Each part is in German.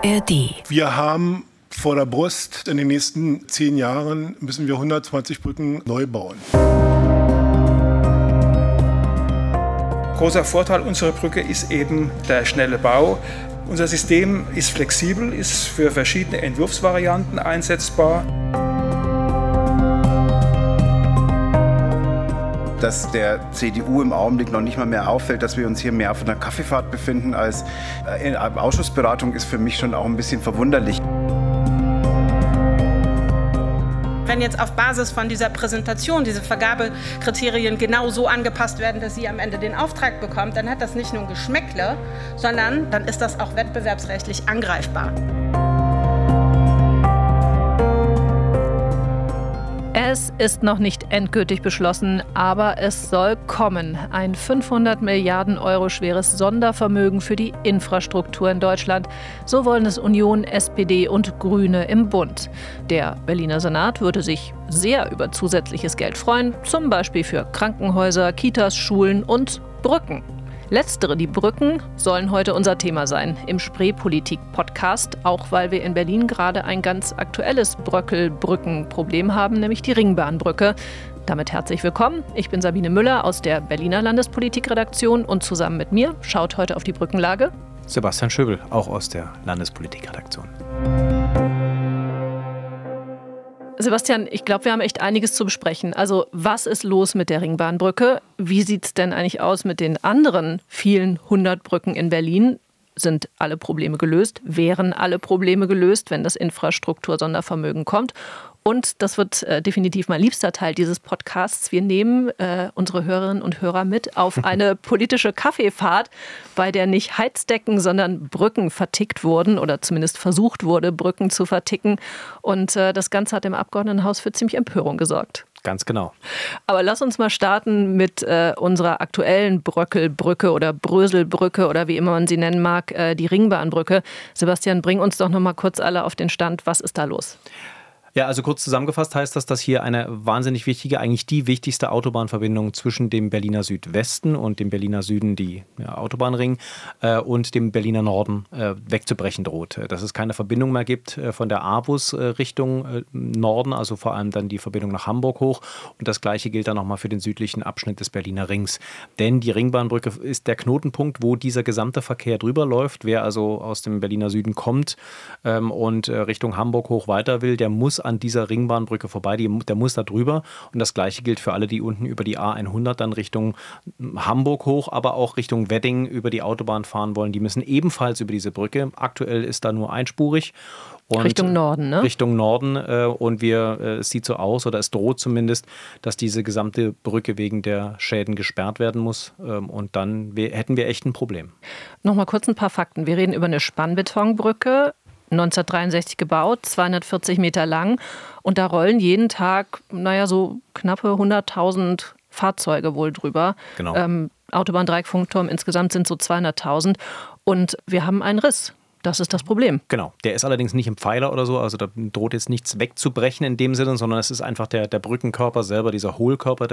ARD. Wir haben vor der Brust, in den nächsten 10 Jahren müssen wir 120 Brücken neu bauen. Großer Vorteil unserer Brücke ist eben der schnelle Bau. Unser System ist flexibel, ist für verschiedene Entwurfsvarianten einsetzbar. Dass der CDU im Augenblick noch nicht mal mehr auffällt, dass wir uns hier mehr auf einer Kaffeefahrt befinden als in einer Ausschussberatung, ist für mich schon auch ein bisschen verwunderlich. Wenn jetzt auf Basis von dieser Präsentation diese Vergabekriterien genau so angepasst werden, dass sie am Ende den Auftrag bekommt, dann hat das nicht nur ein Geschmäckle, sondern dann ist das auch wettbewerbsrechtlich angreifbar. Es ist noch nicht endgültig beschlossen, aber es soll kommen. Ein 500 Milliarden Euro schweres Sondervermögen für die Infrastruktur in Deutschland. So wollen es Union, SPD und Grüne im Bund. Der Berliner Senat würde sich sehr über zusätzliches Geld freuen, zum Beispiel für Krankenhäuser, Kitas, Schulen und Brücken. Letztere, die Brücken, sollen heute unser Thema sein im Spreepolitik-Podcast, auch weil wir in Berlin gerade ein ganz aktuelles Bröckel-Brücken-Problem haben, nämlich die Ringbahnbrücke. Damit herzlich willkommen. Ich bin Sabine Müller aus der Berliner Landespolitik-Redaktion und zusammen mit mir schaut heute auf die Brückenlage Sebastian Schöbel, auch aus der Landespolitik-Redaktion. Sebastian, ich glaube, wir haben echt einiges zu besprechen. Also, was ist los mit der Ringbahnbrücke? Wie sieht es denn eigentlich aus mit den anderen vielen 100 Brücken in Berlin? Sind alle Probleme gelöst? Wären alle Probleme gelöst, wenn das Infrastruktursondervermögen kommt? Und das wird definitiv mein liebster Teil dieses Podcasts. Wir nehmen unsere Hörerinnen und Hörer mit auf eine politische Kaffeefahrt, bei der nicht Heizdecken, sondern Brücken vertickt wurden oder zumindest versucht wurde, Brücken zu verticken. Und das Ganze hat im Abgeordnetenhaus für ziemlich Empörung gesorgt. Ganz genau. Aber lass uns mal starten mit unserer aktuellen Bröckelbrücke oder Bröselbrücke oder wie immer man sie nennen mag, die Ringbahnbrücke. Sebastian, bring uns doch noch mal kurz alle auf den Stand. Was ist da los? Ja, also kurz zusammengefasst heißt das, dass hier eine wahnsinnig wichtige, eigentlich die wichtigste Autobahnverbindung zwischen dem Berliner Südwesten und dem Berliner Süden, die Autobahnring, und dem Berliner Norden wegzubrechen droht. Dass es keine Verbindung mehr gibt von der A-Bus Richtung Norden, also vor allem dann die Verbindung nach Hamburg hoch. Und das Gleiche gilt dann nochmal für den südlichen Abschnitt des Berliner Rings. Denn die Ringbahnbrücke ist der Knotenpunkt, wo dieser gesamte Verkehr drüber läuft. Wer also aus dem Berliner Süden kommt und Richtung Hamburg hoch weiter will, der muss an dieser Ringbahnbrücke vorbei, der muss da drüber. Und das Gleiche gilt für alle, die unten über die A100 dann Richtung Hamburg hoch, aber auch Richtung Wedding über die Autobahn fahren wollen. Die müssen ebenfalls über diese Brücke. Aktuell ist da nur einspurig. Und Richtung Norden, ne? Richtung Norden. Und es sieht so aus, oder es droht zumindest, dass diese gesamte Brücke wegen der Schäden gesperrt werden muss. Und dann hätten wir echt ein Problem. Nochmal kurz ein paar Fakten. Wir reden über eine Spannbetonbrücke, 1963 gebaut, 240 Meter lang. Und da rollen jeden Tag, so knappe 100.000 Fahrzeuge wohl drüber. Genau. Autobahn-Dreieckfunkturm insgesamt sind so 200.000. Und wir haben einen Riss. Das ist das Problem. Genau. Der ist allerdings nicht im Pfeiler oder so, also da droht jetzt nichts wegzubrechen in dem Sinne, sondern es ist einfach der Brückenkörper selber, dieser Hohlkörper,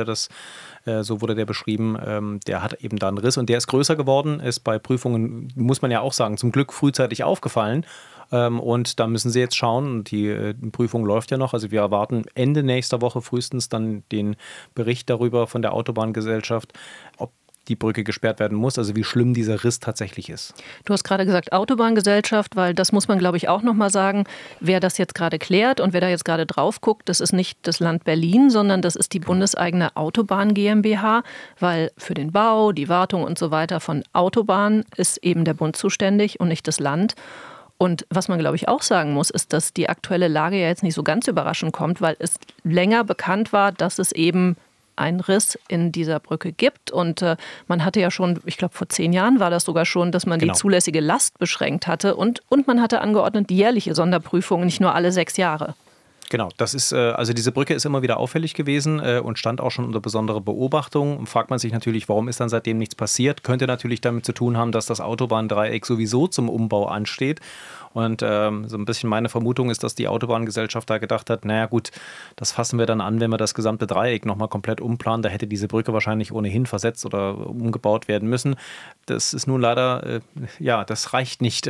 so wurde der beschrieben, der hat eben da einen Riss und der ist größer geworden, ist bei Prüfungen, muss man ja auch sagen, zum Glück frühzeitig aufgefallen. Und da müssen sie jetzt schauen, die Prüfung läuft ja noch, also wir erwarten Ende nächster Woche frühestens dann den Bericht darüber von der Autobahngesellschaft, ob die Brücke gesperrt werden muss, also wie schlimm dieser Riss tatsächlich ist. Du hast gerade gesagt Autobahngesellschaft, weil das muss man, glaube ich, auch noch mal sagen, wer das jetzt gerade klärt und wer da jetzt gerade drauf guckt, das ist nicht das Land Berlin, sondern das ist die bundeseigene Autobahn GmbH, weil für den Bau, die Wartung und so weiter von Autobahnen ist eben der Bund zuständig und nicht das Land. Und was man, glaube ich, auch sagen muss, ist, dass die aktuelle Lage ja jetzt nicht so ganz überraschend kommt, weil es länger bekannt war, dass es eben einen Riss in dieser Brücke gibt. Und man hatte ja schon, ich glaube vor 10 Jahren war das sogar schon, dass man die zulässige Last beschränkt hatte. Und man hatte angeordnet, die jährliche Sonderprüfung, nicht nur alle 6 Jahre. Genau, das ist, also diese Brücke ist immer wieder auffällig gewesen und stand auch schon unter besonderer Beobachtung. Und fragt man sich natürlich, warum ist dann seitdem nichts passiert? Könnte natürlich damit zu tun haben, dass das Autobahndreieck sowieso zum Umbau ansteht. Und so ein bisschen meine Vermutung ist, dass die Autobahngesellschaft da gedacht hat, naja gut, das fassen wir dann an, wenn wir das gesamte Dreieck nochmal komplett umplanen. Da hätte diese Brücke wahrscheinlich ohnehin versetzt oder umgebaut werden müssen. Das ist nun leider, das reicht nicht.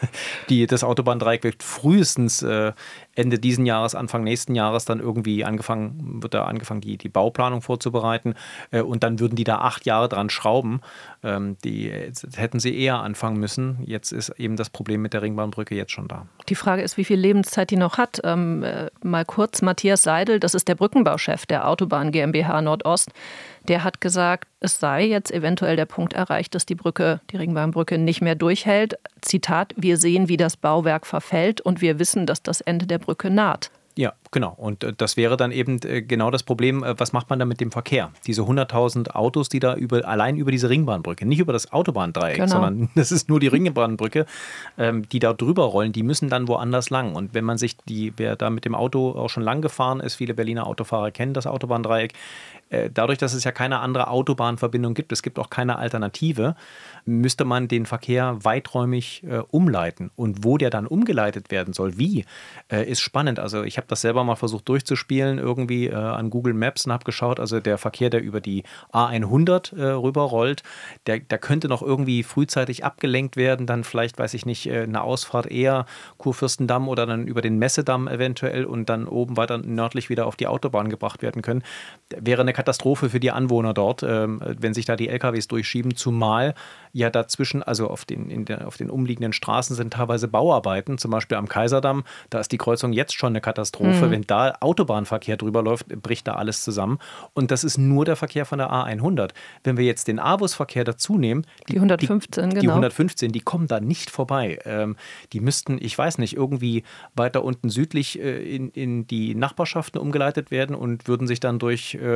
Das Autobahndreieck wird frühestens Ende diesen Jahres, Anfang nächsten Jahres dann irgendwie angefangen, die Bauplanung vorzubereiten. Und dann würden die da 8 Jahre dran schrauben. Die hätten sie eher anfangen müssen. Jetzt ist eben das Problem mit der Ringbahnbrücke jetzt schon da. Die Frage ist, wie viel Lebenszeit die noch hat. Mal kurz, Matthias Seidel, das ist der Brückenbauchef der Autobahn GmbH Nordost, der hat gesagt, es sei jetzt eventuell der Punkt erreicht, dass die Ringbahnbrücke nicht mehr durchhält. Zitat, wir sehen, wie das Bauwerk verfällt und wir wissen, dass das Ende der Brücke naht. Ja, genau. Und das wäre dann eben genau das Problem, was macht man da mit dem Verkehr? Diese 100.000 Autos, die da allein über diese Ringbahnbrücke, nicht über das Autobahndreieck, sondern das ist nur die Ringbahnbrücke, die da drüber rollen, die müssen dann woanders lang. Und wenn man sich wer da mit dem Auto auch schon lang gefahren ist, viele Berliner Autofahrer kennen das Autobahndreieck, dadurch, dass es ja keine andere Autobahnverbindung gibt, es gibt auch keine Alternative, müsste man den Verkehr weiträumig umleiten. Und wo der dann umgeleitet werden soll, wie, ist spannend. Also ich habe das selber mal versucht durchzuspielen, irgendwie an Google Maps und habe geschaut, also der Verkehr, der über die A100 rüberrollt, der könnte noch irgendwie frühzeitig abgelenkt werden, dann vielleicht, weiß ich nicht, eine Ausfahrt eher Kurfürstendamm oder dann über den Messedamm eventuell und dann oben weiter nördlich wieder auf die Autobahn gebracht werden können. Wäre eine Katastrophe für die Anwohner dort, wenn sich da die LKWs durchschieben, zumal ja dazwischen, also auf den umliegenden Straßen sind teilweise Bauarbeiten, zum Beispiel am Kaiserdamm, da ist die Kreuzung jetzt schon eine Katastrophe. Wenn da Autobahnverkehr drüber läuft, bricht da alles zusammen. Und das ist nur der Verkehr von der A100. Wenn wir jetzt den AWUS-Verkehr dazu nehmen, die 115, die kommen da nicht vorbei. Die müssten, ich weiß nicht, irgendwie weiter unten südlich in die Nachbarschaften umgeleitet werden und würden sich dann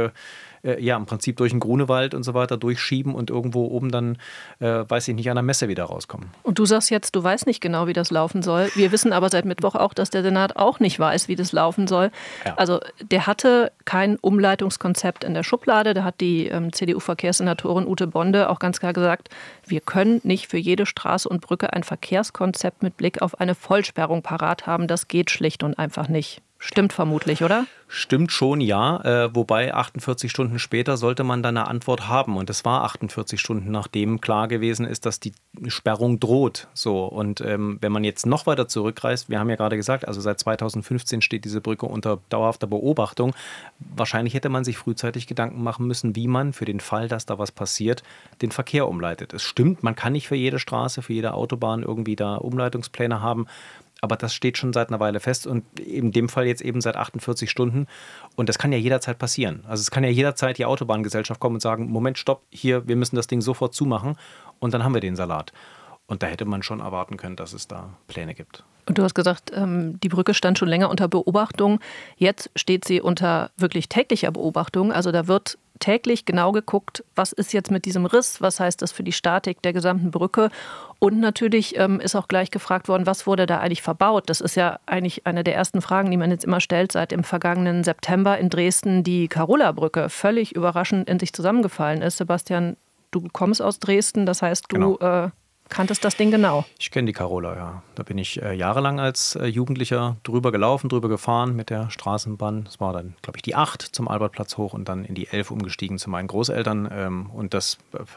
im Prinzip durch den Grunewald und so weiter durchschieben und irgendwo oben dann, weiß ich nicht, an der Messe wieder rauskommen. Und du sagst jetzt, du weißt nicht genau, wie das laufen soll. Wir wissen aber seit Mittwoch auch, dass der Senat auch nicht weiß, wie das laufen soll. Ja. Also der hatte kein Umleitungskonzept in der Schublade. Da hat die CDU-Verkehrssenatorin Ute Bonde auch ganz klar gesagt, wir können nicht für jede Straße und Brücke ein Verkehrskonzept mit Blick auf eine Vollsperrung parat haben. Das geht schlicht und einfach nicht. Stimmt vermutlich, oder? Stimmt schon, ja. Wobei 48 Stunden später sollte man dann eine Antwort haben. Und es war 48 Stunden, nachdem klar gewesen ist, dass die Sperrung droht. So. Und wenn man jetzt noch weiter zurückreist, wir haben ja gerade gesagt, also seit 2015 steht diese Brücke unter dauerhafter Beobachtung. Wahrscheinlich hätte man sich frühzeitig Gedanken machen müssen, wie man für den Fall, dass da was passiert, den Verkehr umleitet. Es stimmt, man kann nicht für jede Straße, für jede Autobahn irgendwie da Umleitungspläne haben. Aber das steht schon seit einer Weile fest und in dem Fall jetzt eben seit 48 Stunden. Und das kann ja jederzeit passieren. Also es kann ja jederzeit die Autobahngesellschaft kommen und sagen, Moment, stopp, hier, wir müssen das Ding sofort zumachen und dann haben wir den Salat. Und da hätte man schon erwarten können, dass es da Pläne gibt. Und du hast gesagt, die Brücke stand schon länger unter Beobachtung. Jetzt steht sie unter wirklich täglicher Beobachtung. Also da wird täglich genau geguckt, was ist jetzt mit diesem Riss, was heißt das für die Statik der gesamten Brücke. Und natürlich ist auch gleich gefragt worden, was wurde da eigentlich verbaut. Das ist ja eigentlich eine der ersten Fragen, die man jetzt immer stellt, seit im vergangenen September in Dresden die Karola-Brücke völlig überraschend in sich zusammengefallen ist. Sebastian, du kommst aus Dresden, das heißt, du kanntest das Ding genau? Ich kenne die Karola, ja. Da bin ich jahrelang als Jugendlicher drüber gelaufen, drüber gefahren mit der Straßenbahn. Das war dann, glaube ich, die 8 zum Albertplatz hoch und dann in die 11 umgestiegen zu meinen Großeltern. Und das,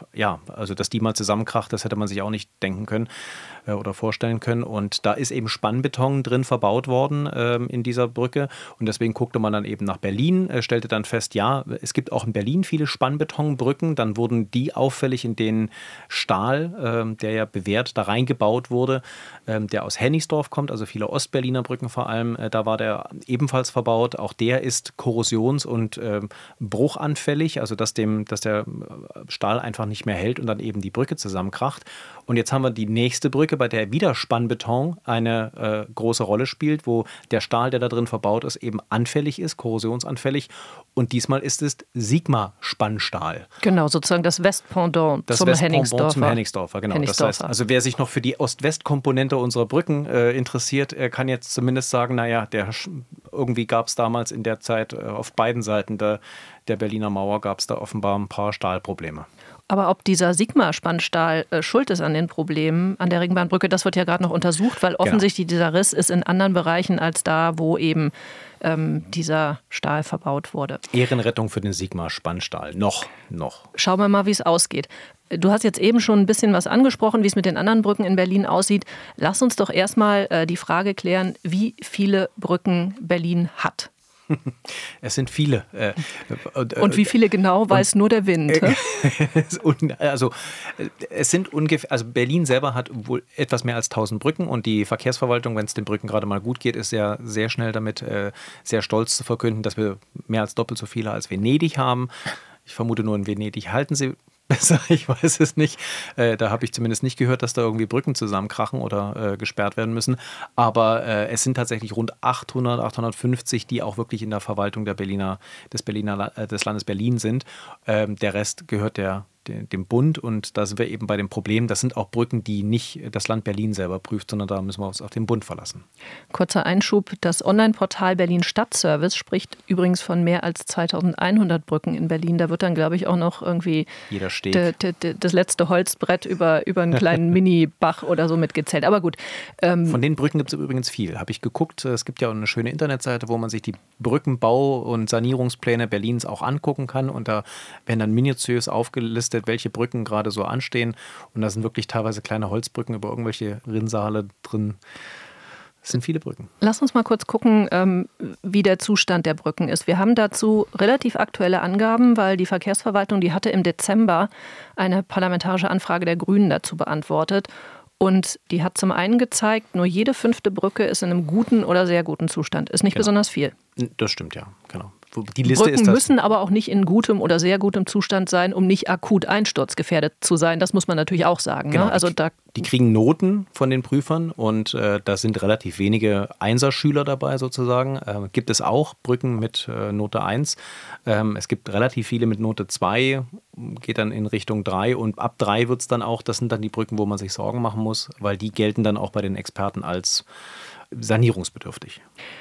also dass die mal zusammenkracht, das hätte man sich auch nicht denken können oder vorstellen können. Und da ist eben Spannbeton drin verbaut worden in dieser Brücke. Und deswegen guckte man dann eben nach Berlin, stellte dann fest, ja, es gibt auch in Berlin viele Spannbetonbrücken. Dann wurden die auffällig, in denen Stahl, der ja bewährt da reingebaut wurde, der aus Hennigsdorf kommt, also viele Ostberliner Brücken vor allem, da war der ebenfalls verbaut. Auch der ist korrosions- und bruchanfällig, also dass der Stahl einfach nicht mehr hält und dann eben die Brücke zusammenkracht. Und jetzt haben wir die nächste Brücke, bei der wieder Spannbeton eine große Rolle spielt, wo der Stahl, der da drin verbaut ist, eben anfällig ist, korrosionsanfällig. Und diesmal ist es Sigma-Spannstahl. Genau, sozusagen das Westpendant zum Hennigsdorfer. Genau. Das heißt, also wer sich noch für die Ost-West-Komponente unserer Brücken interessiert, kann jetzt zumindest sagen, naja, der irgendwie gab es damals in der Zeit auf beiden Seiten der Berliner Mauer gab es da offenbar ein paar Stahlprobleme. Aber ob dieser Sigma-Spannstahl schuld ist an den Problemen an der Ringbahnbrücke, das wird ja gerade noch untersucht, weil offensichtlich dieser Riss ist in anderen Bereichen als da, wo eben dieser Stahl verbaut wurde. Ehrenrettung für den Sigma-Spannstahl. Noch. Schauen wir mal, wie es ausgeht. Du hast jetzt eben schon ein bisschen was angesprochen, wie es mit den anderen Brücken in Berlin aussieht. Lass uns doch erstmal die Frage klären, wie viele Brücken Berlin hat. Es sind viele. Und wie viele genau, weiß nur der Wind. Also es sind ungefähr, also Berlin selber hat wohl etwas mehr als 1000 Brücken und die Verkehrsverwaltung, wenn es den Brücken gerade mal gut geht, ist ja sehr schnell damit sehr stolz zu verkünden, dass wir mehr als doppelt so viele als Venedig haben. Ich vermute nur, in Venedig halten sie besser, ich weiß es nicht. Da habe ich zumindest nicht gehört, dass da irgendwie Brücken zusammenkrachen oder gesperrt werden müssen. Aber es sind tatsächlich rund 850, die auch wirklich in der Verwaltung des Landes Berlin sind. Der Rest gehört dem Bund und da sind wir eben bei dem Problem, das sind auch Brücken, die nicht das Land Berlin selber prüft, sondern da müssen wir uns auf den Bund verlassen. Kurzer Einschub, das Online-Portal Berlin Stadtservice spricht übrigens von mehr als 2100 Brücken in Berlin. Da wird dann, glaube ich, auch noch irgendwie jeder Steg. Das letzte Holzbrett über einen kleinen Mini-Bach oder so mitgezählt. Aber gut. Von den Brücken gibt es übrigens viel. Habe ich geguckt. Es gibt ja auch eine schöne Internetseite, wo man sich die Brückenbau- und Sanierungspläne Berlins auch angucken kann und da werden dann minutiös aufgelistet, welche Brücken gerade so anstehen. Und da sind wirklich teilweise kleine Holzbrücken über irgendwelche Rinnsale drin. Es sind viele Brücken. Lass uns mal kurz gucken, wie der Zustand der Brücken ist. Wir haben dazu relativ aktuelle Angaben, weil die Verkehrsverwaltung, die hatte im Dezember eine parlamentarische Anfrage der Grünen dazu beantwortet. Und die hat zum einen gezeigt, nur jede 5. Brücke ist in einem guten oder sehr guten Zustand. Ist nicht besonders viel. Das stimmt, ja, genau. Die Liste Brücken ist das müssen aber auch nicht in gutem oder sehr gutem Zustand sein, um nicht akut einsturzgefährdet zu sein. Das muss man natürlich auch sagen. Genau, ne? Also die kriegen Noten von den Prüfern und da sind relativ wenige Einserschüler dabei sozusagen. Gibt es auch Brücken mit Note 1. Es gibt relativ viele mit Note 2, geht dann in Richtung 3 und ab 3 wird es dann auch, das sind dann die Brücken, wo man sich Sorgen machen muss, weil die gelten dann auch bei den Experten als sanierungsbedürftig.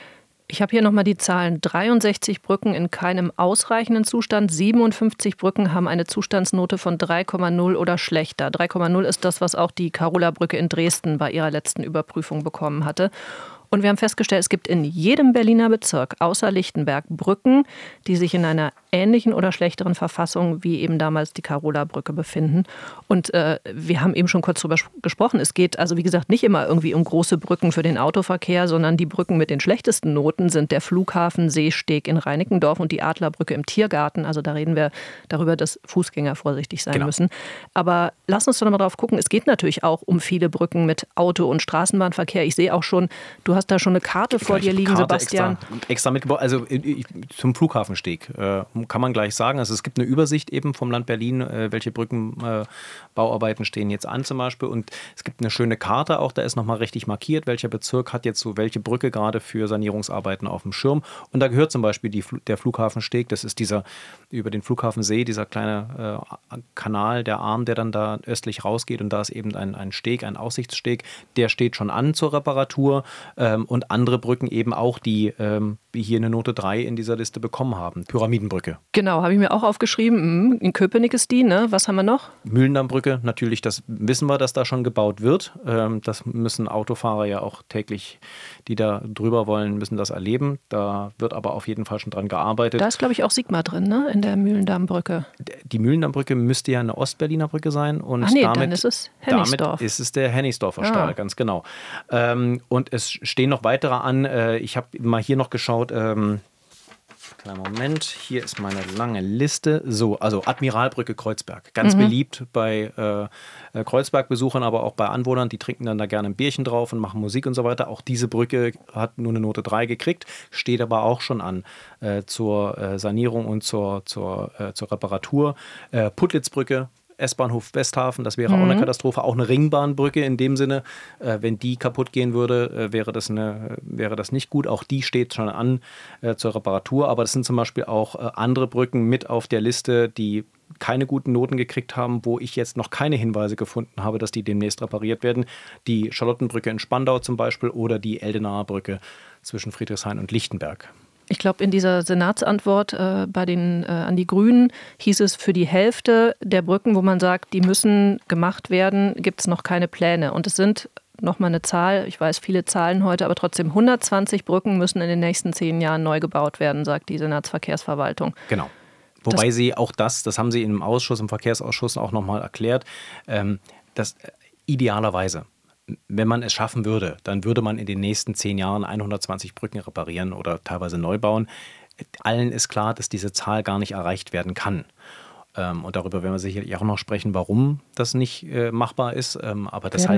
Ich habe hier nochmal die Zahlen. 63 Brücken in keinem ausreichenden Zustand. 57 Brücken haben eine Zustandsnote von 3,0 oder schlechter. 3,0 ist das, was auch die Carola-Brücke in Dresden bei ihrer letzten Überprüfung bekommen hatte. Und wir haben festgestellt, es gibt in jedem Berliner Bezirk außer Lichtenberg Brücken, die sich in einer ähnlichen oder schlechteren Verfassung wie eben damals die Carola-Brücke befinden. Und wir haben eben schon kurz darüber gesprochen. Es geht also, wie gesagt, nicht immer irgendwie um große Brücken für den Autoverkehr, sondern die Brücken mit den schlechtesten Noten sind der Flughafen Seesteg in Reinickendorf und die Adlerbrücke im Tiergarten. Also da reden wir darüber, dass Fußgänger vorsichtig sein müssen. Aber lass uns doch mal drauf gucken. Es geht natürlich auch um viele Brücken mit Auto- und Straßenbahnverkehr. Ich sehe auch schon, du hast da schon eine Karte vor dir liegen, Sebastian. Extra mitgebaut. Also zum Flughafensteg kann man gleich sagen. Also es gibt eine Übersicht eben vom Land Berlin, welche Brückenbauarbeiten stehen jetzt an zum Beispiel. Und es gibt eine schöne Karte auch, da ist nochmal richtig markiert, welcher Bezirk hat jetzt so welche Brücke gerade für Sanierungsarbeiten auf dem Schirm. Und da gehört zum Beispiel der Flughafensteg, das ist dieser über den Flughafensee, dieser kleine Kanal, der Arm, der dann da östlich rausgeht. Und da ist eben ein Steg, ein Aussichtssteg, der steht schon an zur Reparatur. Und andere Brücken eben auch, die hier eine Note 3 in dieser Liste bekommen haben. Pyramidenbrücke. Genau, habe ich mir auch aufgeschrieben. In Köpenick ist die, ne? Was haben wir noch? Mühlendammbrücke, natürlich, das wissen wir, dass da schon gebaut wird. Das müssen Autofahrer ja auch täglich, die da drüber wollen, müssen das erleben. Da wird aber auf jeden Fall schon dran gearbeitet. Da ist, glaube ich, auch Sigma drin, ne? In der Mühlendammbrücke. Die Mühlendammbrücke müsste ja eine Ostberliner Brücke sein. Und dann ist es Hennigsdorf. Damit ist es der Hennigsdorfer Stahl, ganz genau. Und es stehen noch weitere an. Ich habe mal hier noch geschaut. Kleinen Moment, hier ist meine lange Liste. So, also Admiralbrücke Kreuzberg. Ganz beliebt bei Kreuzberg-Besuchern, aber auch bei Anwohnern. Die trinken dann da gerne ein Bierchen drauf und machen Musik und so weiter. Auch diese Brücke hat nur eine Note 3 gekriegt, steht aber auch schon an zur Sanierung und zur Reparatur. Puttlitzbrücke S-Bahnhof Westhafen, das wäre auch eine Katastrophe. Auch eine Ringbahnbrücke in dem Sinne, wenn die kaputt gehen würde, wäre das nicht gut. Auch die steht schon an zur Reparatur. Aber das sind zum Beispiel auch andere Brücken mit auf der Liste, die keine guten Noten gekriegt haben, wo ich jetzt noch keine Hinweise gefunden habe, dass die demnächst repariert werden. Die Charlottenbrücke in Spandau zum Beispiel oder die Eldenaer Brücke zwischen Friedrichshain und Lichtenberg. Ich glaube, in dieser Senatsantwort an die Grünen hieß es, für die Hälfte der Brücken, wo man sagt, die müssen gemacht werden, gibt es noch keine Pläne. Und es sind nochmal eine Zahl, ich weiß viele Zahlen heute, aber trotzdem 120 Brücken müssen in den nächsten 10 Jahren neu gebaut werden, sagt die Senatsverkehrsverwaltung. Genau. Wobei sie auch das haben sie im Verkehrsausschuss auch nochmal erklärt, dass idealerweise, wenn man es schaffen würde, dann würde man in den nächsten 10 Jahren 120 Brücken reparieren oder teilweise neu bauen. Allen ist klar, dass diese Zahl gar nicht erreicht werden kann. Und darüber werden wir sicherlich auch noch sprechen, warum das nicht machbar ist. Aber das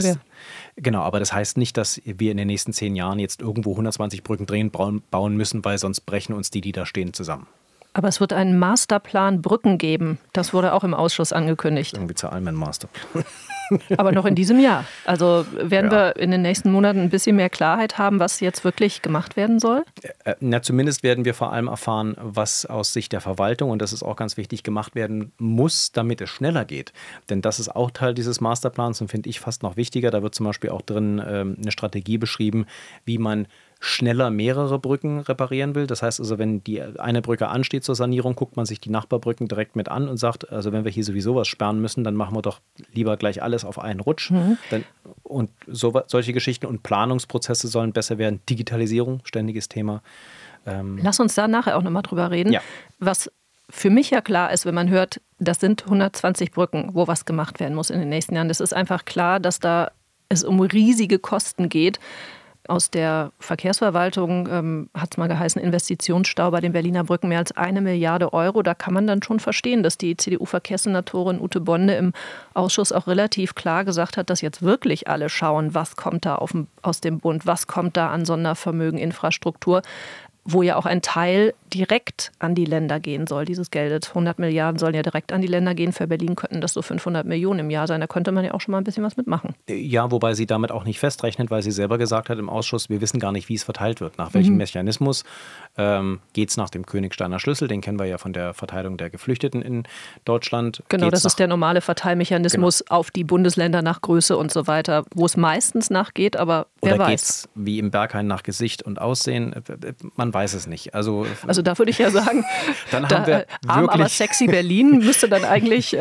heißt nicht, dass wir in den nächsten 10 Jahren jetzt irgendwo 120 Brücken dringend bauen müssen, weil sonst brechen uns die da stehen, zusammen. Aber es wird einen Masterplan Brücken geben. Das wurde auch im Ausschuss angekündigt. Irgendwie zu allem ein Masterplan. Aber noch in diesem Jahr. Also werden wir in den nächsten Monaten ein bisschen mehr Klarheit haben, was jetzt wirklich gemacht werden soll? Zumindest werden wir vor allem erfahren, was aus Sicht der Verwaltung, und das ist auch ganz wichtig, gemacht werden muss, damit es schneller geht. Denn das ist auch Teil dieses Masterplans und finde ich fast noch wichtiger. Da wird zum Beispiel auch drin eine Strategie beschrieben, wie man schneller mehrere Brücken reparieren will. Das heißt also, wenn die eine Brücke ansteht zur Sanierung, guckt man sich die Nachbarbrücken direkt mit an und sagt, also wenn wir hier sowieso was sperren müssen, dann machen wir doch lieber gleich alles auf einen Rutsch. Und solche Geschichten und Planungsprozesse sollen besser werden. Digitalisierung, ständiges Thema. Lass uns da nachher auch nochmal drüber reden. Ja. Was für mich ja klar ist, wenn man hört, das sind 120 Brücken, wo was gemacht werden muss in den nächsten Jahren. Das ist einfach klar, dass da es um riesige Kosten geht. Aus der Verkehrsverwaltung hat es mal geheißen, Investitionsstau bei den Berliner Brücken mehr als 1 Milliarde Euro. Da kann man dann schon verstehen, dass die CDU-Verkehrssenatorin Ute Bonde im Ausschuss auch relativ klar gesagt hat, dass jetzt wirklich alle schauen, was kommt da aus dem Bund, was kommt da an Sondervermögen, Infrastruktur, wo ja auch ein Teil direkt an die Länder gehen soll. Dieses Geld, 100 Milliarden sollen ja direkt an die Länder gehen. Für Berlin könnten das so 500 Millionen im Jahr sein. Da könnte man ja auch schon mal ein bisschen was mitmachen. Ja, wobei sie damit auch nicht festrechnet, weil sie selber gesagt hat im Ausschuss, wir wissen gar nicht, wie es verteilt wird. Nach welchem Mechanismus geht es nach dem Königsteiner Schlüssel? Den kennen wir ja von der Verteilung der Geflüchteten in Deutschland. Genau, das ist der normale Verteilmechanismus auf die Bundesländer nach Größe und so weiter, wo es meistens nachgeht, aber wer weiß. Oder geht es wie im Berghain nach Gesicht und Aussehen? Man weiß es nicht. Also da würde ich ja sagen, dann haben wir arm, aber sexy Berlin müsste dann eigentlich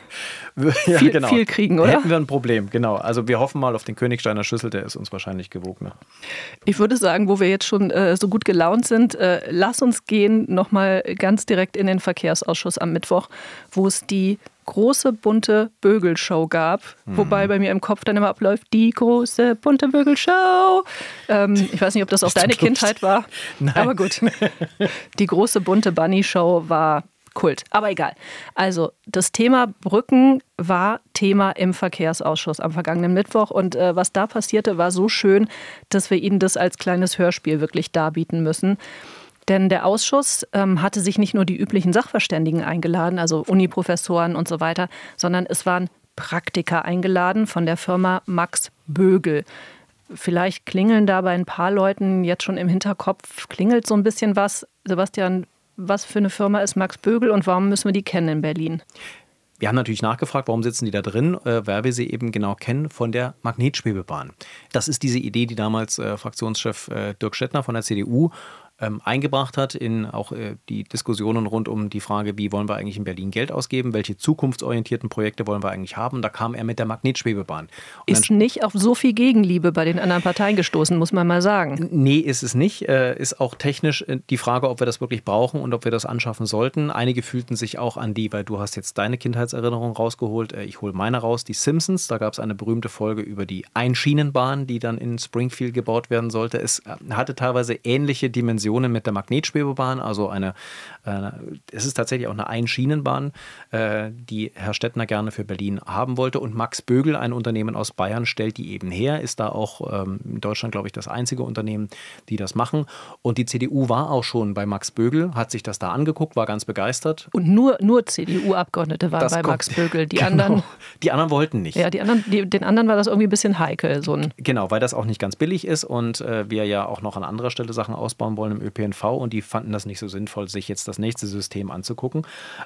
viel kriegen, oder? Hätten wir ein Problem, genau. Also wir hoffen mal auf den Königsteiner Schlüssel, der ist uns wahrscheinlich gewogener. Ich würde sagen, wo wir jetzt schon so gut gelaunt sind, lass uns gehen nochmal ganz direkt in den Verkehrsausschuss am Mittwoch, wo es die große bunte Bögelshow gab, wobei bei mir im Kopf dann immer abläuft, die große bunte Bögelshow. Ich weiß nicht, ob das auch deine Kindheit war, Nein. Aber gut. Die große bunte Bunny-Show war Kult, aber egal. Also das Thema Brücken war Thema im Verkehrsausschuss am vergangenen Mittwoch und was da passierte, war so schön, dass wir Ihnen das als kleines Hörspiel wirklich darbieten müssen. Denn der Ausschuss hatte sich nicht nur die üblichen Sachverständigen eingeladen, also Uniprofessoren und so weiter, sondern es waren Praktiker eingeladen von der Firma Max Bögel. Vielleicht klingeln da bei ein paar Leuten jetzt schon im Hinterkopf, klingelt so ein bisschen was. Sebastian, was für eine Firma ist Max Bögel und warum müssen wir die kennen in Berlin? Wir haben natürlich nachgefragt, warum sitzen die da drin, weil wir sie eben genau kennen von der Magnetschwebebahn. Das ist diese Idee, die damals Fraktionschef Dirk Stettner von der CDU eingebracht hat in auch die Diskussionen rund um die Frage, wie wollen wir eigentlich in Berlin Geld ausgeben, welche zukunftsorientierten Projekte wollen wir eigentlich haben. Da kam er mit der Magnetschwebebahn. Ist nicht auf so viel Gegenliebe bei den anderen Parteien gestoßen, muss man mal sagen. Nee, ist es nicht. Ist auch technisch die Frage, ob wir das wirklich brauchen und ob wir das anschaffen sollten. Einige fühlten sich auch an die, weil du hast jetzt deine Kindheitserinnerung rausgeholt, ich hole meine raus, die Simpsons. Da gab es eine berühmte Folge über die Einschienenbahn, die dann in Springfield gebaut werden sollte. Es hatte teilweise ähnliche Dimensionen Diskussionen mit der Magnetschwebebahn, also es ist tatsächlich auch eine Einschienenbahn, die Herr Stettner gerne für Berlin haben wollte. Und Max Bögel, ein Unternehmen aus Bayern, stellt die eben her, ist da auch in Deutschland, glaube ich, das einzige Unternehmen, die das machen. Und die CDU war auch schon bei Max Bögel, hat sich das da angeguckt, war ganz begeistert. Und nur CDU-Abgeordnete waren bei Max Bögel. Die anderen wollten nicht. Ja, den anderen war das irgendwie ein bisschen heikel. Genau, weil das auch nicht ganz billig ist und wir ja auch noch an anderer Stelle Sachen ausbauen wollen im ÖPNV und die fanden das nicht so sinnvoll, sich jetzt das nächste System anzugucken.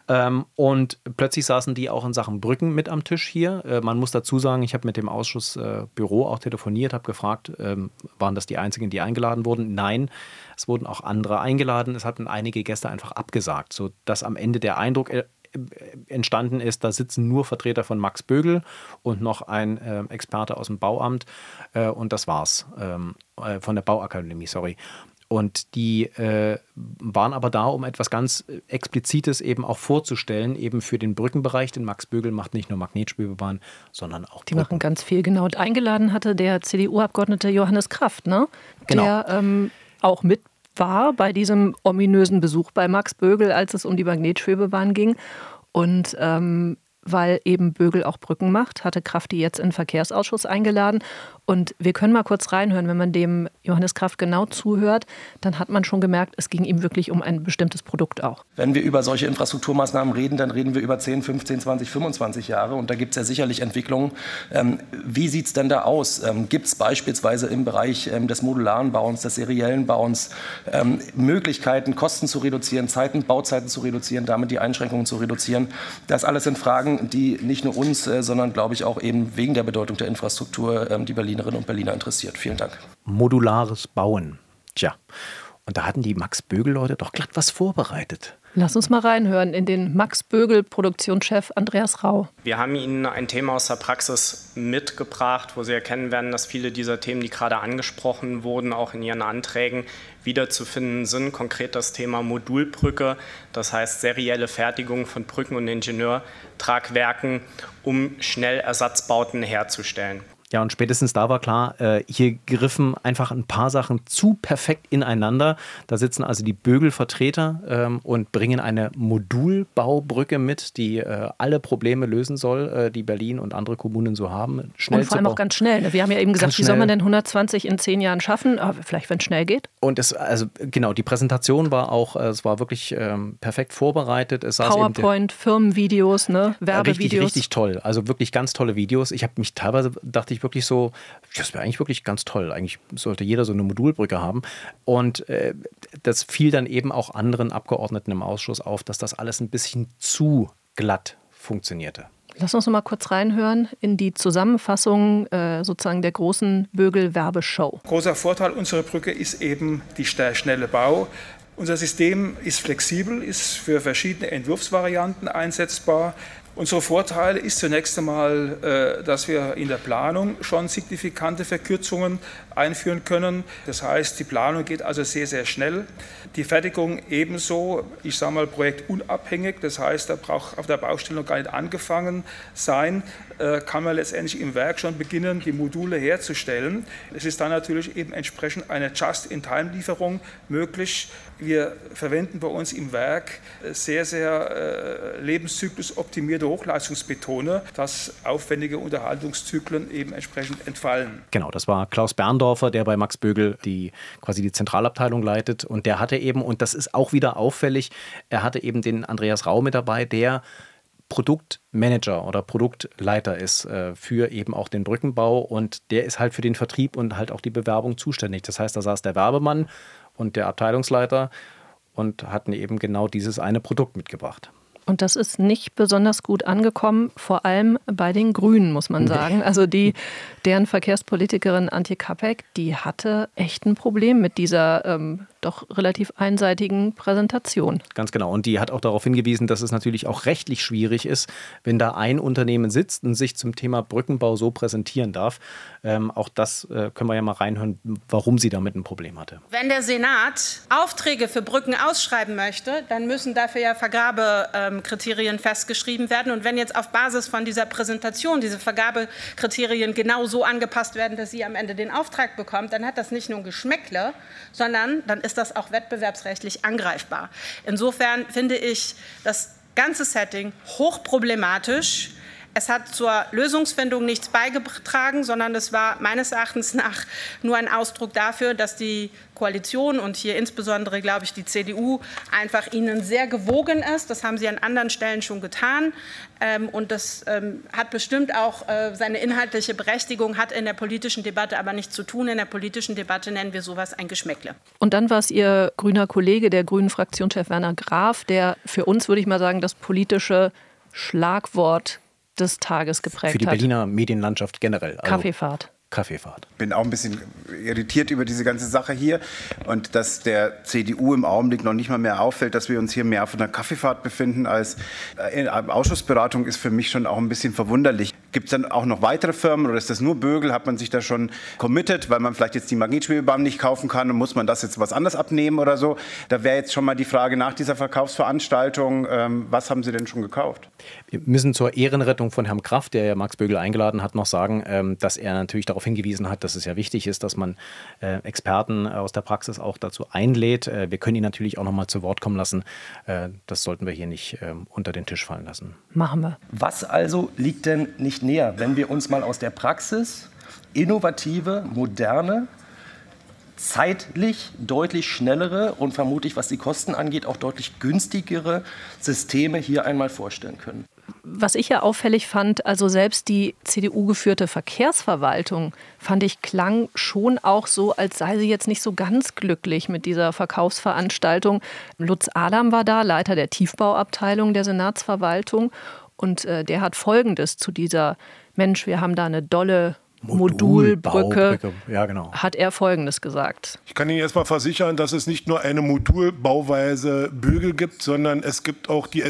Und plötzlich saßen die auch in Sachen Brücken mit am Tisch hier. Man muss dazu sagen, ich habe mit dem Ausschussbüro auch telefoniert, habe gefragt, waren das die einzigen, die eingeladen wurden? Nein, es wurden auch andere eingeladen. Es hatten einige Gäste einfach abgesagt, sodass am Ende der Eindruck entstanden ist, da sitzen nur Vertreter von Max Bögel und noch ein Experte aus dem Bauamt und das war's. Von der Bauakademie, sorry. Und die waren aber da, um etwas ganz Explizites eben auch vorzustellen, eben für den Brückenbereich, denn Max Bögel macht nicht nur Magnetschwebebahn, sondern auch Die machen ganz viel, genau. Und eingeladen hatte der CDU-Abgeordnete Johannes Kraft, ne? Genau. Der auch mit war bei diesem ominösen Besuch bei Max Bögel, als es um die Magnetschwebebahn ging. Und weil eben Bögel auch Brücken macht, hatte Kraft die jetzt in den Verkehrsausschuss eingeladen. Und wir können mal kurz reinhören, wenn man dem Johannes Kraft genau zuhört, dann hat man schon gemerkt, es ging ihm wirklich um ein bestimmtes Produkt auch. Wenn wir über solche Infrastrukturmaßnahmen reden, dann reden wir über 10, 15, 20, 25 Jahre. Und da gibt es ja sicherlich Entwicklungen. Wie sieht es denn da aus? Gibt es beispielsweise im Bereich des modularen Bauens, des seriellen Bauens Möglichkeiten, Kosten zu reduzieren, Bauzeiten zu reduzieren, damit die Einschränkungen zu reduzieren? Das alles sind Fragen, die nicht nur uns, sondern, glaube ich, auch eben wegen der Bedeutung der Infrastruktur die Berlinerinnen und Berliner interessiert. Vielen Dank. Modulares Bauen. Tja, und da hatten die Max Bögel-Leute doch glatt was vorbereitet. Lass uns mal reinhören in den Max Bögel Produktionschef Andreas Rau. Wir haben Ihnen ein Thema aus der Praxis mitgebracht, wo Sie erkennen werden, dass viele dieser Themen, die gerade angesprochen wurden, auch in Ihren Anträgen wiederzufinden sind. Konkret das Thema Modulbrücke, das heißt serielle Fertigung von Brücken und Ingenieurtragwerken, um schnell Ersatzbauten herzustellen. Ja, und spätestens da war klar, hier griffen einfach ein paar Sachen zu perfekt ineinander. Da sitzen also die Bögel-Vertreter und bringen eine Modulbaubrücke mit, die alle Probleme lösen soll, die Berlin und andere Kommunen so haben. Schnell und vor allem auch ganz schnell. Wir haben ja eben gesagt, wie soll man denn 120 in 10 Jahren schaffen? Aber vielleicht, wenn es schnell geht. Und die Präsentation war auch, es war wirklich perfekt vorbereitet. Es PowerPoint, Firmenvideos, ne? Werbevideos. Richtig toll. Also wirklich ganz tolle Videos. Ich habe mich teilweise, dachte ich wirklich so, das wäre eigentlich wirklich ganz toll. Eigentlich sollte jeder so eine Modulbrücke haben. Und das fiel dann eben auch anderen Abgeordneten im Ausschuss auf, dass das alles ein bisschen zu glatt funktionierte. Lass uns noch mal kurz reinhören in die Zusammenfassung sozusagen der großen Bögel-Werbeshow. Großer Vorteil unserer Brücke ist eben der schnelle Bau. Unser System ist flexibel, ist für verschiedene Entwurfsvarianten einsetzbar. Unsere Vorteile ist zunächst einmal, dass wir in der Planung schon signifikante Verkürzungen einführen können. Das heißt, die Planung geht also sehr, sehr schnell. Die Fertigung ebenso, ich sage mal, projektunabhängig. Das heißt, da braucht auf der Baustelle noch gar nicht angefangen sein, kann man letztendlich im Werk schon beginnen, die Module herzustellen. Es ist dann natürlich eben entsprechend eine Just-in-Time-Lieferung möglich. Wir verwenden bei uns im Werk sehr, sehr lebenszyklusoptimierte Hochleistungsbetone, dass aufwendige Unterhaltungszyklen eben entsprechend entfallen. Genau, das war Klaus Berndorfer, der bei Max Bögel quasi die Zentralabteilung leitet. Und der hatte eben, und das ist auch wieder auffällig, er hatte eben den Andreas Rau mit dabei, der Produktmanager oder Produktleiter ist für eben auch den Brückenbau. Und der ist halt für den Vertrieb und halt auch die Bewerbung zuständig. Das heißt, da saß der Werbemann und der Abteilungsleiter und hatten eben genau dieses eine Produkt mitgebracht. Und das ist nicht besonders gut angekommen, vor allem bei den Grünen, muss man sagen. Also deren Verkehrspolitikerin Antje Kapek, die hatte echt ein Problem mit dieser doch relativ einseitigen Präsentation. Ganz genau. Und die hat auch darauf hingewiesen, dass es natürlich auch rechtlich schwierig ist, wenn da ein Unternehmen sitzt und sich zum Thema Brückenbau so präsentieren darf. Auch das können wir ja mal reinhören, warum sie damit ein Problem hatte. Wenn der Senat Aufträge für Brücken ausschreiben möchte, dann müssen dafür ja Vergabekriterien festgeschrieben werden. Und wenn jetzt auf Basis von dieser Präsentation diese Vergabekriterien genau so angepasst werden, dass sie am Ende den Auftrag bekommt, dann hat das nicht nur ein Geschmäckle, sondern dann ist ist das auch wettbewerbsrechtlich angreifbar. Insofern finde ich das ganze Setting hochproblematisch. Es hat zur Lösungsfindung nichts beigetragen, sondern es war meines Erachtens nach nur ein Ausdruck dafür, dass die Koalition und hier insbesondere, glaube ich, die CDU einfach ihnen sehr gewogen ist. Das haben sie an anderen Stellen schon getan. Und das hat bestimmt auch seine inhaltliche Berechtigung, hat in der politischen Debatte aber nichts zu tun. In der politischen Debatte nennen wir sowas ein Geschmäckle. Und dann war es Ihr grüner Kollege, der grünen Fraktionschef Werner Graf, der für uns, würde ich mal sagen, das politische Schlagwort des Tages geprägt hat. Für die Berliner Medienlandschaft generell. Also Kaffeefahrt. Ich bin auch ein bisschen irritiert über diese ganze Sache hier und dass der CDU im Augenblick noch nicht mal mehr auffällt, dass wir uns hier mehr auf einer Kaffeefahrt befinden als in einer Ausschussberatung, ist für mich schon auch ein bisschen verwunderlich. Gibt es dann auch noch weitere Firmen oder ist das nur Bögel? Hat man sich da schon committed, weil man vielleicht jetzt die Magnetschwebebahn nicht kaufen kann und muss man das jetzt was anderes abnehmen oder so? Da wäre jetzt schon mal die Frage nach dieser Verkaufsveranstaltung, was haben Sie denn schon gekauft? Wir müssen zur Ehrenrettung von Herrn Kraft, der ja Max Bögel eingeladen hat, noch sagen, dass er natürlich darauf hingewiesen hat, dass es ja wichtig ist, dass man Experten aus der Praxis auch dazu einlädt. Wir können ihn natürlich auch noch mal zu Wort kommen lassen. Das sollten wir hier nicht unter den Tisch fallen lassen. Machen wir. Was also liegt denn nicht näher, wenn wir uns mal aus der Praxis innovative, moderne, zeitlich deutlich schnellere und vermutlich, was die Kosten angeht, auch deutlich günstigere Systeme hier einmal vorstellen können? Was ich ja auffällig fand, also selbst die CDU-geführte Verkehrsverwaltung, fand ich, klang schon auch so, als sei sie jetzt nicht so ganz glücklich mit dieser Verkaufsveranstaltung. Lutz Adam war da, Leiter der Tiefbauabteilung der Senatsverwaltung. Und der hat Folgendes zu dieser, Mensch, wir haben da eine dolle Modulbrücke, ja, genau. Hat er Folgendes gesagt. Ich kann Ihnen erst mal versichern, dass es nicht nur eine Modulbauweise Bögel gibt, sondern es gibt auch die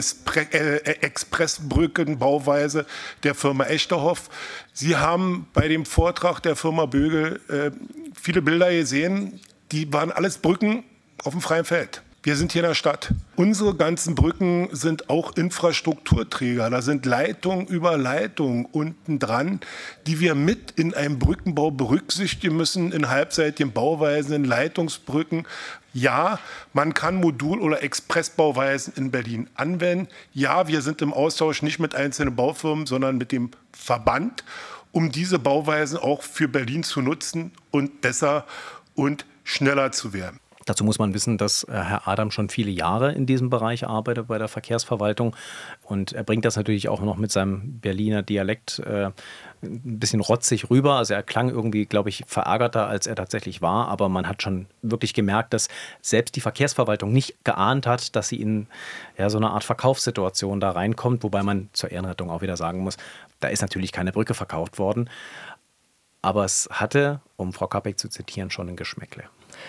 Expressbrückenbauweise der Firma Echterhoff. Sie haben bei dem Vortrag der Firma Bögel viele Bilder gesehen, die waren alles Brücken auf dem freien Feld. Wir sind hier in der Stadt. Unsere ganzen Brücken sind auch Infrastrukturträger. Da sind Leitung über Leitung unten dran, die wir mit in einem Brückenbau berücksichtigen müssen, in halbseitigen Bauweisen, in Leitungsbrücken. Ja, man kann Modul- oder Expressbauweisen in Berlin anwenden. Ja, wir sind im Austausch nicht mit einzelnen Baufirmen, sondern mit dem Verband, um diese Bauweisen auch für Berlin zu nutzen und besser und schneller zu werden. Dazu muss man wissen, dass Herr Adam schon viele Jahre in diesem Bereich arbeitet bei der Verkehrsverwaltung und er bringt das natürlich auch noch mit seinem Berliner Dialekt ein bisschen rotzig rüber. Also er klang irgendwie, glaube ich, verärgerter, als er tatsächlich war, aber man hat schon wirklich gemerkt, dass selbst die Verkehrsverwaltung nicht geahnt hat, dass sie in so eine Art Verkaufssituation da reinkommt, wobei man zur Ehrenrettung auch wieder sagen muss, da ist natürlich keine Brücke verkauft worden, aber es hatte, um Frau Kappek zu zitieren, schon ein Geschmäckle.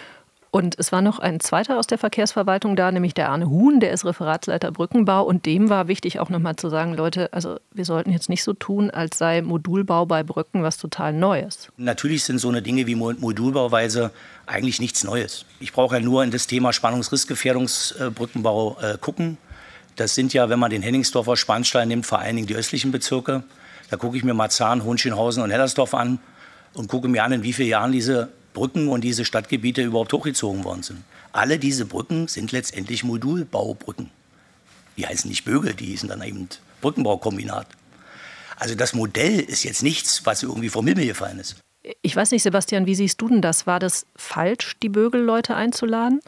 Und es war noch ein zweiter aus der Verkehrsverwaltung da, nämlich der Arne Huhn, der ist Referatsleiter Brückenbau. Und dem war wichtig auch nochmal zu sagen, Leute, also wir sollten jetzt nicht so tun, als sei Modulbau bei Brücken was total Neues. Natürlich sind so eine Dinge wie Modulbauweise eigentlich nichts Neues. Ich brauche ja nur in das Thema Spannungsrissgefährdungsbrückenbau gucken. Das sind ja, wenn man den Henningsdorfer Spannstein nimmt, vor allen Dingen die östlichen Bezirke. Da gucke ich mir Marzahn, Hohenschönhausen und Hellersdorf an und gucke mir an, in wie vielen Jahren diese Brücken und diese Stadtgebiete überhaupt hochgezogen worden sind. Alle diese Brücken sind letztendlich Modulbaubrücken. Die heißen nicht Bögel, die hießen dann eben Brückenbaukombinat. Also das Modell ist jetzt nichts, was irgendwie vom Himmel gefallen ist. Ich weiß nicht, Sebastian, wie siehst du denn das? War das falsch, die Bögel-Leute einzuladen?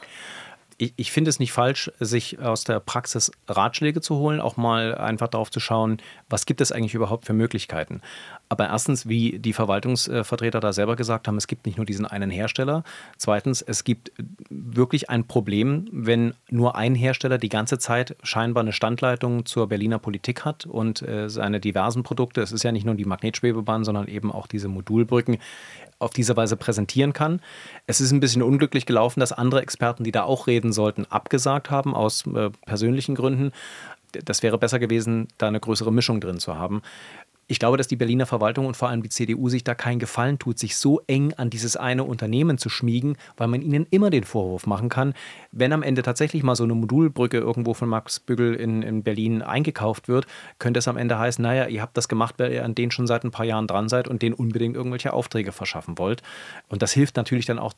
Ich finde es nicht falsch, sich aus der Praxis Ratschläge zu holen, auch mal einfach darauf zu schauen, was gibt es eigentlich überhaupt für Möglichkeiten. Aber erstens, wie die Verwaltungsvertreter da selber gesagt haben, es gibt nicht nur diesen einen Hersteller. Zweitens, es gibt wirklich ein Problem, wenn nur ein Hersteller die ganze Zeit scheinbar eine Standleitung zur Berliner Politik hat und seine diversen Produkte, es ist ja nicht nur die Magnetschwebebahn, sondern eben auch diese Modulbrücken, auf diese Weise präsentieren kann. Es ist ein bisschen unglücklich gelaufen, dass andere Experten, die da auch reden sollten, abgesagt haben aus persönlichen Gründen. Das wäre besser gewesen, da eine größere Mischung drin zu haben. Ich glaube, dass die Berliner Verwaltung und vor allem die CDU sich da keinen Gefallen tut, sich so eng an dieses eine Unternehmen zu schmiegen, weil man ihnen immer den Vorwurf machen kann, wenn am Ende tatsächlich mal so eine Modulbrücke irgendwo von Max Bögel in Berlin eingekauft wird, könnte es am Ende heißen, naja, ihr habt das gemacht, weil ihr an denen schon seit ein paar Jahren dran seid und denen unbedingt irgendwelche Aufträge verschaffen wollt. Und das hilft natürlich dann auch dem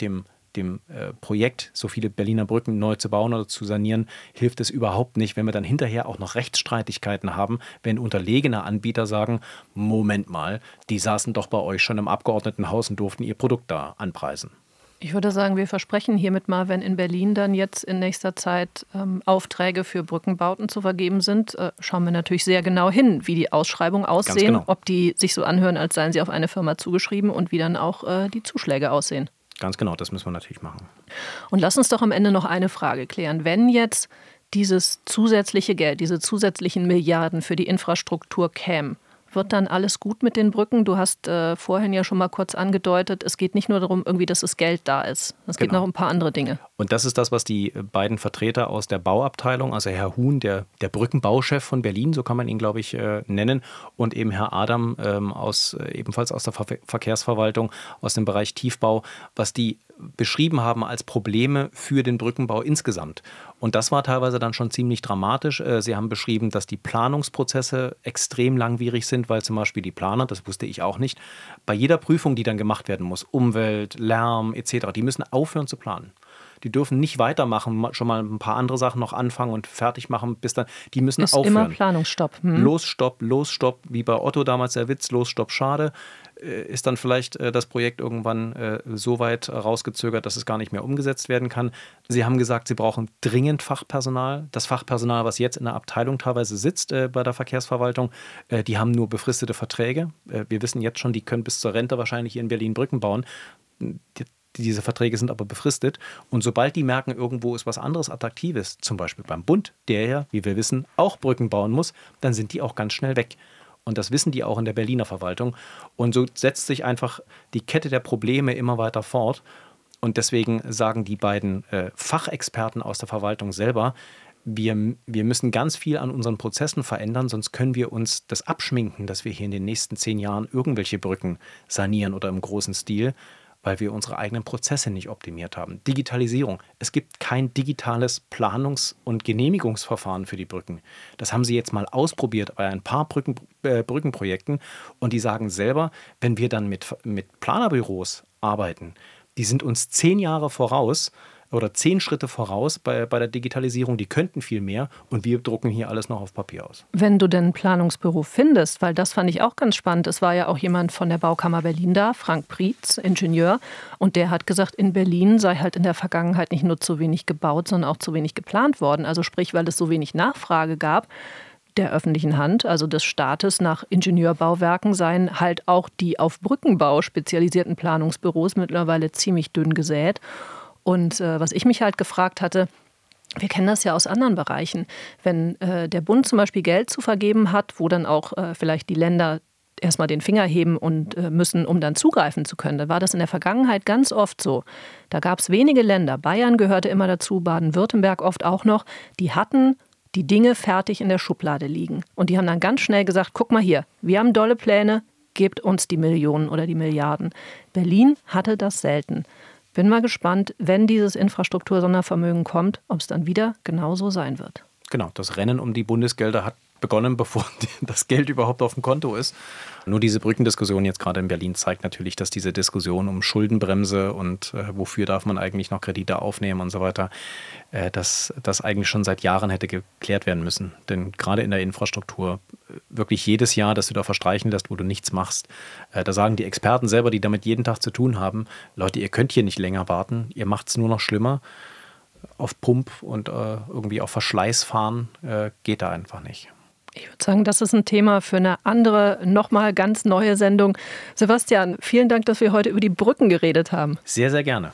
dem Projekt, so viele Berliner Brücken neu zu bauen oder zu sanieren, hilft es überhaupt nicht, wenn wir dann hinterher auch noch Rechtsstreitigkeiten haben, wenn unterlegene Anbieter sagen, Moment mal, die saßen doch bei euch schon im Abgeordnetenhaus und durften ihr Produkt da anpreisen. Ich würde sagen, wir versprechen hiermit mal, wenn in Berlin dann jetzt in nächster Zeit Aufträge für Brückenbauten zu vergeben sind, schauen wir natürlich sehr genau hin, wie die Ausschreibungen aussehen, genau. Ob die sich so anhören, als seien sie auf eine Firma zugeschrieben und wie dann auch die Zuschläge aussehen. Ganz genau, das müssen wir natürlich machen. Und lass uns doch am Ende noch eine Frage klären. Wenn jetzt dieses zusätzliche Geld, diese zusätzlichen Milliarden für die Infrastruktur kämen, wird dann alles gut mit den Brücken? Du hast vorhin ja schon mal kurz angedeutet, es geht nicht nur darum, irgendwie, dass das Geld da ist. Es geht noch um ein paar andere Dinge. Und das ist das, was die beiden Vertreter aus der Bauabteilung, also Herr Huhn, der Brückenbauchef von Berlin, so kann man ihn, glaube ich, nennen, und eben Herr Adam ebenfalls aus der Verkehrsverwaltung, aus dem Bereich Tiefbau, was die beschrieben haben als Probleme für den Brückenbau insgesamt. Und das war teilweise dann schon ziemlich dramatisch. Sie haben beschrieben, dass die Planungsprozesse extrem langwierig sind, weil zum Beispiel die Planer, das wusste ich auch nicht, bei jeder Prüfung, die dann gemacht werden muss, Umwelt, Lärm etc., die müssen aufhören zu planen. Die dürfen nicht weitermachen, schon mal ein paar andere Sachen noch anfangen und fertig machen, bis dann, die müssen aufhören. Ist immer Planungsstopp. Los, Stopp, wie bei Otto damals der Witz, los, Stopp, schade. Ist dann vielleicht das Projekt irgendwann so weit rausgezögert, dass es gar nicht mehr umgesetzt werden kann. Sie haben gesagt, Sie brauchen dringend Fachpersonal. Das Fachpersonal, was jetzt in der Abteilung teilweise sitzt bei der Verkehrsverwaltung, die haben nur befristete Verträge. Wir wissen jetzt schon, die können bis zur Rente wahrscheinlich hier in Berlin Brücken bauen. Diese Verträge sind aber befristet. Und sobald die merken, irgendwo ist was anderes Attraktives, zum Beispiel beim Bund, der ja, wie wir wissen, auch Brücken bauen muss, dann sind die auch ganz schnell weg. Und das wissen die auch in der Berliner Verwaltung. Und so setzt sich einfach die Kette der Probleme immer weiter fort. Und deswegen sagen die beiden Fachexperten aus der Verwaltung selber, wir müssen ganz viel an unseren Prozessen verändern, sonst können wir uns das abschminken, dass wir hier in den nächsten 10 Jahren irgendwelche Brücken sanieren oder im großen Stil, weil wir unsere eigenen Prozesse nicht optimiert haben. Digitalisierung. Es gibt kein digitales Planungs- und Genehmigungsverfahren für die Brücken. Das haben sie jetzt mal ausprobiert bei ein paar Brückenprojekten. Und die sagen selber, wenn wir dann mit Planerbüros arbeiten, die sind uns 10 Jahre voraus oder 10 Schritte voraus bei der Digitalisierung, die könnten viel mehr und wir drucken hier alles noch auf Papier aus. Wenn du denn ein Planungsbüro findest, weil das fand ich auch ganz spannend, es war ja auch jemand von der Baukammer Berlin da, Frank Prietz, Ingenieur, und der hat gesagt, in Berlin sei halt in der Vergangenheit nicht nur zu wenig gebaut, sondern auch zu wenig geplant worden. Also sprich, weil es so wenig Nachfrage gab, der öffentlichen Hand, also des Staates nach Ingenieurbauwerken, seien halt auch die auf Brückenbau spezialisierten Planungsbüros mittlerweile ziemlich dünn gesät. Und was ich mich halt gefragt hatte, wir kennen das ja aus anderen Bereichen, wenn der Bund zum Beispiel Geld zu vergeben hat, wo dann auch vielleicht die Länder erstmal den Finger heben und müssen, um dann zugreifen zu können. Da war das in der Vergangenheit ganz oft so. Da gab es wenige Länder, Bayern gehörte immer dazu, Baden-Württemberg oft auch noch, die hatten die Dinge fertig in der Schublade liegen. Und die haben dann ganz schnell gesagt, guck mal hier, wir haben dolle Pläne, gebt uns die Millionen oder die Milliarden. Berlin hatte das selten. Bin mal gespannt, wenn dieses Infrastruktursondervermögen kommt, ob es dann wieder genauso sein wird. Genau, das Rennen um die Bundesgelder hat begonnen, bevor das Geld überhaupt auf dem Konto ist. Nur diese Brückendiskussion jetzt gerade in Berlin zeigt natürlich, dass diese Diskussion um Schuldenbremse und wofür darf man eigentlich noch Kredite aufnehmen und so weiter, dass das eigentlich schon seit Jahren hätte geklärt werden müssen. Denn gerade in der Infrastruktur, wirklich jedes Jahr, das du da verstreichen lässt, wo du nichts machst, da sagen die Experten selber, die damit jeden Tag zu tun haben, Leute, ihr könnt hier nicht länger warten, ihr macht es nur noch schlimmer. Auf Pump und irgendwie auf Verschleiß fahren geht da einfach nicht. Ich würde sagen, das ist ein Thema für eine andere, nochmal ganz neue Sendung. Sebastian, vielen Dank, dass wir heute über die Brücken geredet haben. Sehr, sehr gerne.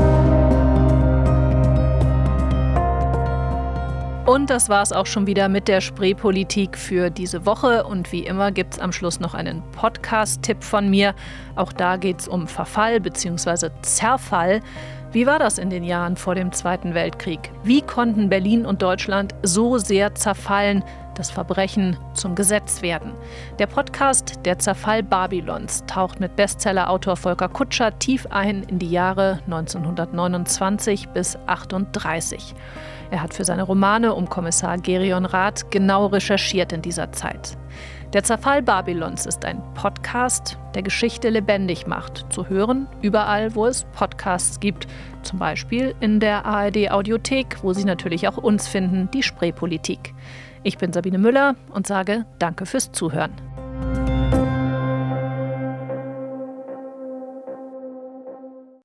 Und das war es auch schon wieder mit der Spreepolitik für diese Woche. Und wie immer gibt es am Schluss noch einen Podcast-Tipp von mir. Auch da geht es um Verfall bzw. Zerfall. Wie war das in den Jahren vor dem Zweiten Weltkrieg? Wie konnten Berlin und Deutschland so sehr zerfallen, dass Verbrechen zum Gesetz werden? Der Podcast Der Zerfall Babylons taucht mit Bestsellerautor Volker Kutscher tief ein in die Jahre 1929 bis 1938. Er hat für seine Romane um Kommissar Gerion Rath genau recherchiert in dieser Zeit. Der Zerfall Babylons ist ein Podcast, der Geschichte lebendig macht. Zu hören überall, wo es Podcasts gibt. Zum Beispiel in der ARD-Audiothek, wo Sie natürlich auch uns finden, die Spreepolitik. Ich bin Sabine Müller und sage Danke fürs Zuhören.